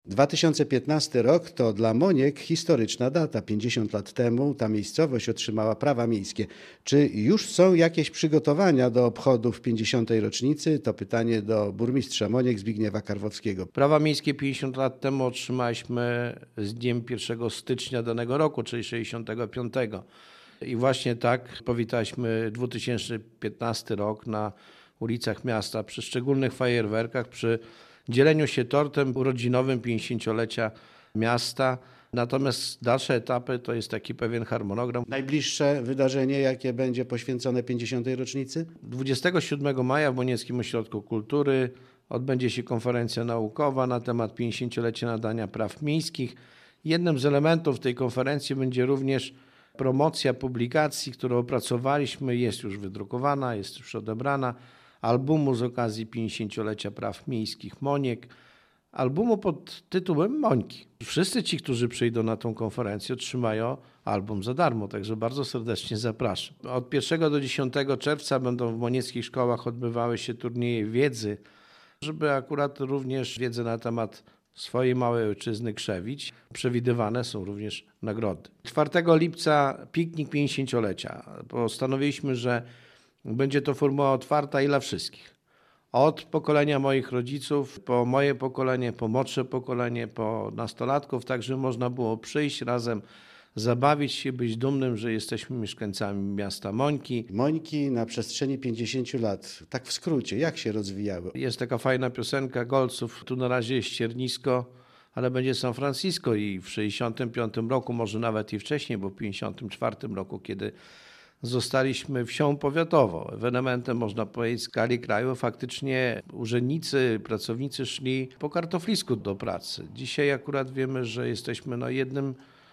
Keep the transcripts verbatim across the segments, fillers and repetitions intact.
dwa tysiące piętnasty rok to dla Moniek historyczna data. pięćdziesiąt lat temu ta miejscowość otrzymała prawa miejskie. Czy już są jakieś przygotowania do obchodów pięćdziesiątej rocznicy? To pytanie do burmistrza Moniek Zbigniewa Karwowskiego. Prawa miejskie pięćdziesiąt lat temu otrzymaliśmy z dniem pierwszego stycznia danego roku, czyli sześćdziesiątego piątego. I właśnie tak powitaliśmy dwa tysiące piętnasty rok na ulicach miasta przy szczególnych fajerwerkach, przy dzieleniu się tortem urodzinowym pięćdziesięciolecia miasta. Natomiast dalsze etapy to jest taki pewien harmonogram. Najbliższe wydarzenie, jakie będzie poświęcone pięćdziesiątej rocznicy? dwudziestego siódmego maja w Monieckim Ośrodku Kultury odbędzie się konferencja naukowa na temat pięćdziesięciolecia nadania praw miejskich. Jednym z elementów tej konferencji będzie również promocja publikacji, którą opracowaliśmy, jest już wydrukowana, jest już odebrana, albumu z okazji pięćdziesięciolecia praw miejskich Moniek, albumu pod tytułem Mońki. Wszyscy ci, którzy przyjdą na tą konferencję, otrzymają album za darmo, także bardzo serdecznie zapraszam. Od pierwszego do dziesiątego czerwca będą w monieckich szkołach odbywały się turnieje wiedzy, żeby akurat również wiedzę na temat swojej małej ojczyzny krzewić. Przewidywane są również nagrody. czwartego lipca piknik pięćdziesięciolecia. Postanowiliśmy, że będzie to formuła otwarta i dla wszystkich. Od pokolenia moich rodziców, po moje pokolenie, po młodsze pokolenie, po nastolatków, tak żeby można było przyjść razem, zabawić się, być dumnym, że jesteśmy mieszkańcami miasta Mońki. Mońki na przestrzeni pięćdziesięciu lat, tak w skrócie, jak się rozwijały? Jest taka fajna piosenka Golców, tu na razie jest Ściernisko, ale będzie San Francisco i w sześćdziesiątym piątym roku, może nawet i wcześniej, bo w pięćdziesiątym czwartym roku, kiedy zostaliśmy wsią powiatową. Ewenementem, można powiedzieć, w skali kraju. Faktycznie urzędnicy, pracownicy szli po kartoflisku do pracy. Dzisiaj akurat wiemy, że jesteśmy no jednym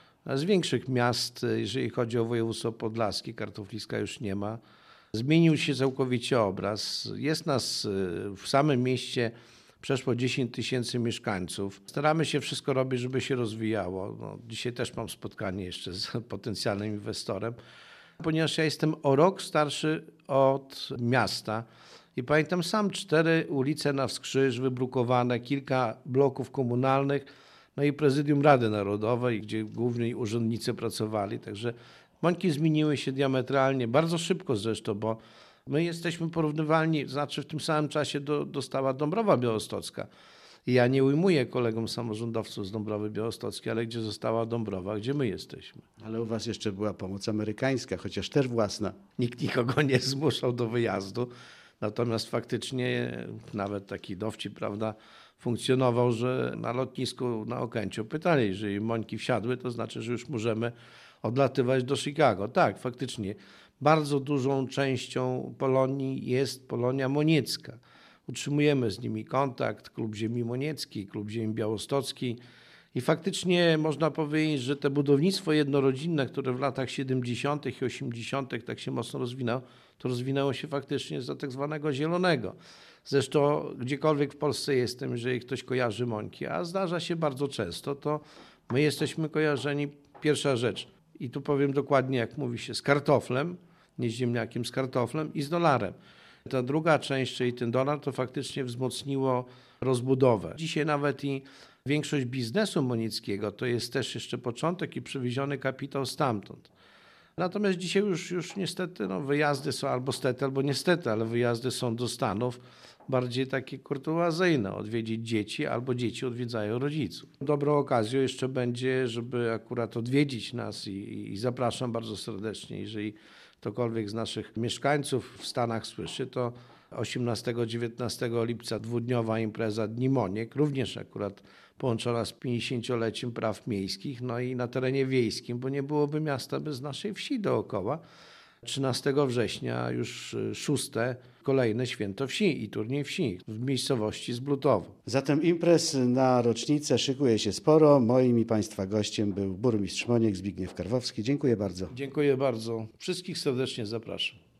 z większych miast, jeżeli chodzi o województwo podlaskie. Kartofliska już nie ma. Zmienił się całkowicie obraz. Jest nas w samym mieście przeszło dziesięć tysięcy mieszkańców. Staramy się wszystko robić, żeby się rozwijało. No, dzisiaj też mam spotkanie jeszcze z potencjalnym inwestorem, ponieważ ja jestem o rok starszy od miasta i pamiętam sam cztery ulice na wskrzyż wybrukowane, kilka bloków komunalnych, no i prezydium Rady Narodowej, gdzie główni urzędnicy pracowali. Także Mońki zmieniły się diametralnie, bardzo szybko zresztą, bo my jesteśmy porównywalni, znaczy w tym samym czasie do, dostała Dąbrowa Białostocka. I ja nie ujmuję kolegom samorządowców z Dąbrowy Białostockiej, ale gdzie została Dąbrowa, gdzie my jesteśmy. Ale u was jeszcze była pomoc amerykańska, chociaż też własna. Nikt nikogo nie zmuszał do wyjazdu, natomiast faktycznie nawet taki dowcip, prawda, funkcjonował, że na lotnisku na Okęciu pytali, jeżeli Mońki wsiadły, to znaczy, że już możemy odlatywać do Chicago. Tak, faktycznie bardzo dużą częścią Polonii jest Polonia moniecka. Utrzymujemy z nimi kontakt, Klub Ziemi Moniecki, Klub Ziemi Białostocki i faktycznie można powiedzieć, że to budownictwo jednorodzinne, które w latach siedemdziesiątych i osiemdziesiątych tak się mocno rozwinęło, to rozwinęło się faktycznie za tak zwanego zielonego. Zresztą gdziekolwiek w Polsce jestem, jeżeli ktoś kojarzy Mońki, a zdarza się bardzo często, to my jesteśmy kojarzeni, pierwsza rzecz, i tu powiem dokładnie jak mówi się, z kartoflem, nie z ziemniakiem, z kartoflem i z dolarem. Ta druga część, czyli ten dolar, to faktycznie wzmocniło rozbudowę. Dzisiaj nawet i większość biznesu monieckiego to jest też jeszcze początek i przywieziony kapitał stamtąd. Natomiast dzisiaj już, już niestety no, wyjazdy są albo stety, albo niestety, ale wyjazdy są do Stanów bardziej takie kurtuazyjne, odwiedzić dzieci albo dzieci odwiedzają rodziców. Dobrą okazją jeszcze będzie, żeby akurat odwiedzić nas i, i zapraszam bardzo serdecznie, jeżeli ktokolwiek z naszych mieszkańców w Stanach słyszy, to osiemnastego dziewiętnastego lipca dwudniowa impreza Dni Moniek, również akurat połączona z pięćdziesięcioleciem praw miejskich, no i na terenie wiejskim, bo nie byłoby miasta bez naszej wsi dookoła. trzynastego września już szóste kolejne święto wsi i turniej wsi w miejscowości Zblutowo. Zatem imprez na rocznicę szykuje się sporo. Moim i Państwa gościem był burmistrz Moniek Zbigniew Karwowski. Dziękuję bardzo. Dziękuję bardzo. Wszystkich serdecznie zapraszam.